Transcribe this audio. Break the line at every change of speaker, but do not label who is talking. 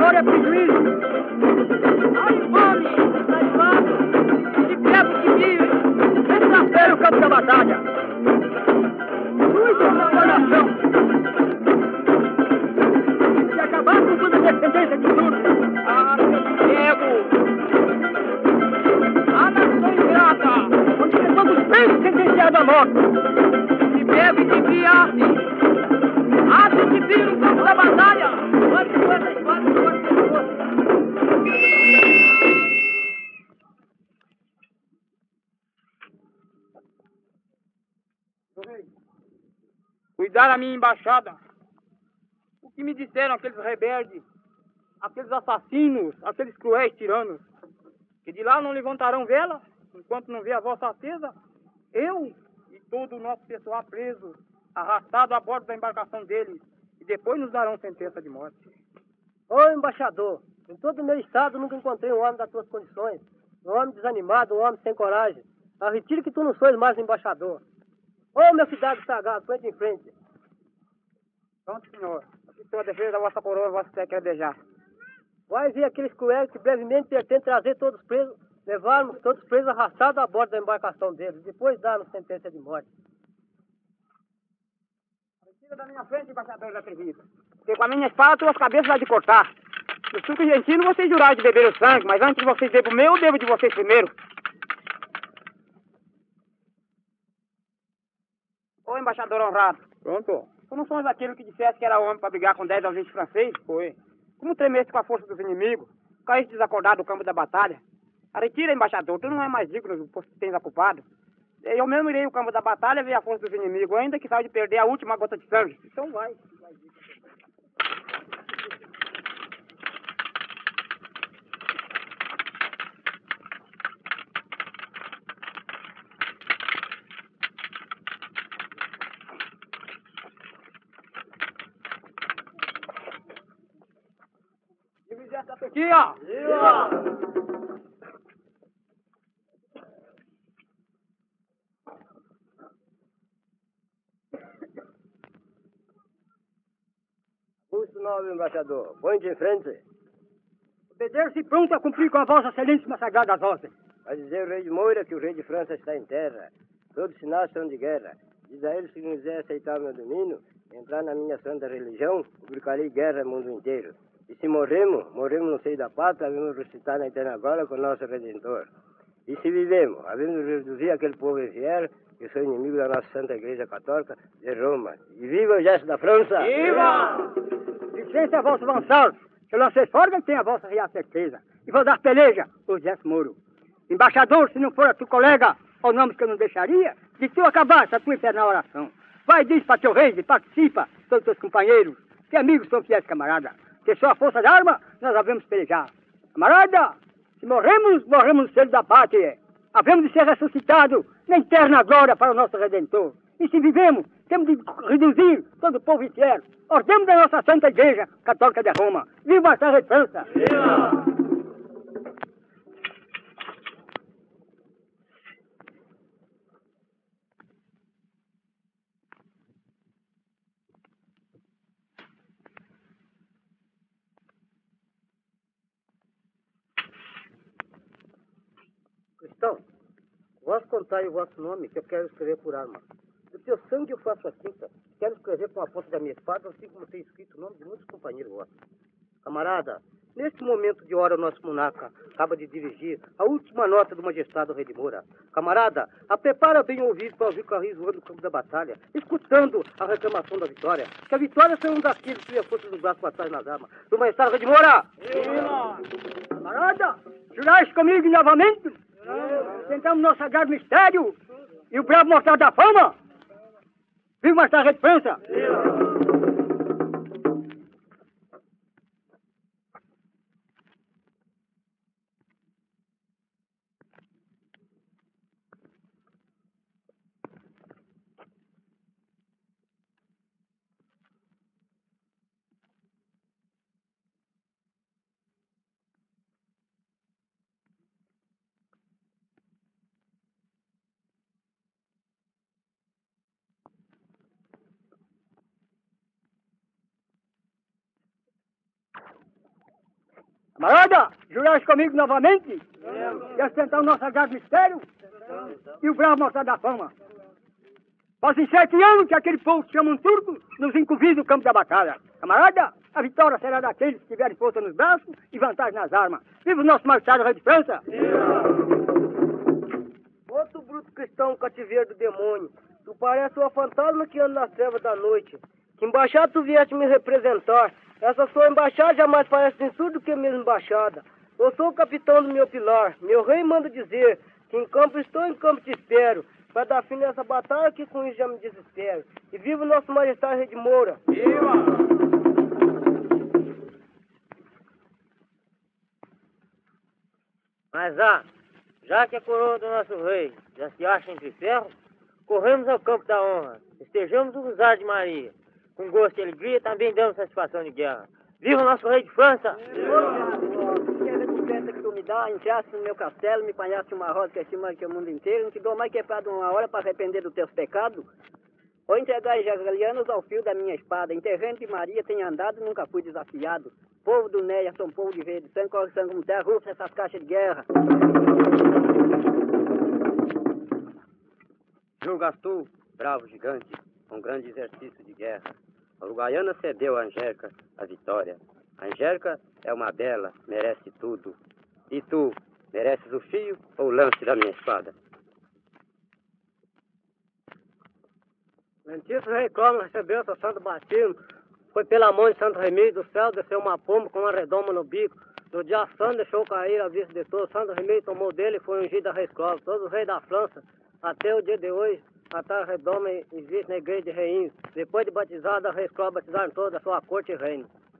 glória é prejuízo. Ai, fome, sai fome, de quebra que vive. Vem na feira o campo da batalha. Muito nação. Se acabar com toda a dependência de tudo. Ah, seu cego. A nação ingrata. Onde levamos presos sentenciados à morte. Se bebe de piace. Ato de vir no campo da batalha. Pode com essa espada, pode ser força. Cuidar a minha embaixada. O que me disseram aqueles rebeldes, aqueles assassinos, aqueles cruéis tiranos, que de lá não levantarão vela, enquanto não vê a vossa Alteza, eu e todo o nosso pessoal preso, arrastado a bordo da embarcação deles, e depois nos darão sentença de morte.
Ô embaixador, em todo o meu estado nunca encontrei um homem das tuas condições, um homem desanimado, um homem sem coragem. Retire que tu não sois mais embaixador. Ô meu cidade sagaz, frente em frente.
Pronto, senhor. Aqui estou a defesa da vossa coroa, vossa quer desejar.
Vai ver aqueles cruéis que brevemente pretendem trazer todos presos, levarmos todos presos arrastados a bordo da embarcação deles, depois dar-nos sentença de morte.
Retira da minha frente, embaixador atrevido, porque com a minha espada tuas cabeças vai de cortar. No suco argentino vocês juraram de beber o sangue, mas antes de vocês beber o meu, eu bebo de vocês primeiro. Ô embaixador honrado.
Pronto.
Tu não somos aquele que dissesse que era homem para brigar com 10 ou 20 franceses?
Foi.
Como tremeste com a força dos inimigos, caíste desacordado do campo da batalha. Retira, embaixador, tu não é mais digno do posto que tens ocupado. Eu mesmo irei ao campo da batalha ver a força dos inimigos, ainda que saia de perder a última gota de sangue. Então vai. Aqui, ó.
Justo nobre embaixador, põe-te em frente.
Obedeço-se pronto a cumprir com a vossa excelência sagradas ordens.
Vai dizer o rei de Moira que o rei de França está em terra. Todos os sinais são de guerra. Diz a ele que se não quiser aceitar o meu domínio, entrar na minha santa religião, publicarei guerra no mundo inteiro. E se morremos no seio da pátria, havemos ressuscitar na eterna glória com o nosso Redentor. E se vivemos, havemos reduzir aquele povo infiel, que são inimigos da nossa Santa Igreja Católica de Roma. E viva o gesto da França!
Viva! Licença, vosso avançados, que eu lancei fora e tenho a vossa real certeza. E vou dar peleja por Jesse Moro. Embaixador, se não for a tu colega, ou nomes que eu não deixaria, de tu acabar essa tua infernal oração. Vai, diz para teu rei, e participa, todos os teus companheiros, que amigos são fiéis camaradas. Que só a força da arma nós havemos pelejar. Camarada, se morremos, morremos no seio da pátria. Havemos de ser ressuscitados na eterna glória para o nosso Redentor. E se vivemos, temos de reduzir todo o povo infiel. Ordemos da nossa Santa Igreja Católica de Roma. Viva a Terra de França! Viva!
Cristão, vós contai o vosso nome, que eu quero escrever por arma. Do teu sangue eu faço a tinta. Quero escrever com a ponta da minha espada, assim como tem escrito o nome de muitos companheiros vossos. Camarada, neste momento de hora o nosso monarca acaba de dirigir a última nota do magistrado Rei de Moura. Camarada, prepara bem o ouvido para ouvir o carrinho voando no campo da batalha, escutando a reclamação da vitória. Que a vitória será um daqueles que a força do braço para trás nas armas. Do magistrado Rei de Moura! Camarada, jurais comigo novamente? Tentamos nosso sagrado mistério e o bravo mortal da fama. Viva o magistrado Rei de França!
Camarada, juraste comigo novamente? Quer tentar o nosso sagrado mistério? E o bravo mostrar da fama. Fazem 7 anos que aquele povo que chamam turco nos incumbir do campo da batalha. Camarada, a vitória será daqueles que tiverem força nos braços e vantagem nas armas. Viva o nosso marchado rei de França!
Outro bruto cristão cativeiro do demônio. Tu parece uma fantasma que anda nas trevas da noite. Que embaixada tu vieste me representar. Essa sua embaixada jamais parece nem surdo que a mesma embaixada. Eu sou o capitão do meu pilar. Meu rei manda dizer que em campo estou, em campo te espero. Para dar fim nessa batalha que com isso já me desespero. E viva o nosso majestade rei de Moura.
Viva!
Mas já que a coroa do nosso rei já se acha entre ferros, corremos ao campo da honra, estejamos o Rosário de Maria. Com gosto e alegria também damos satisfação de guerra. Viva o nosso rei de França!
Que recompensa que tu me dá, entraste no meu castelo, me panhaste uma rosa que é acima que o mundo inteiro, não te dou mais que para uma hora para arrepender dos teus pecados. Vou entregar os jagalianos ao fio da minha espada. Em terreno de Maria tenho andado, nunca fui desafiado. Povo do Neia, sou um povo de verde sangue, corre sangue como terra, rufa essas caixas de guerra.
Julgas tu, bravo gigante, um grande exercício de guerra. A Uruguaiana cedeu a Angélica a vitória. A Angélica é uma bela, merece tudo. E tu, mereces o fio ou o lance da minha espada?
Lentíssimo rei Clóvis recebeu seu santo batismo. Foi pela mão de Santo Remígio do céu, desceu uma pomba com uma redoma no bico. No dia santo deixou cair a vista de todos. Santo Remígio tomou dele e foi ungido a rei Clóvis. Todos os reis da França, até o dia de hoje, até a redoma existe na igreja de Reinhos. Depois de batizado, a rei Clóvis batizaram toda a sua corte e reino.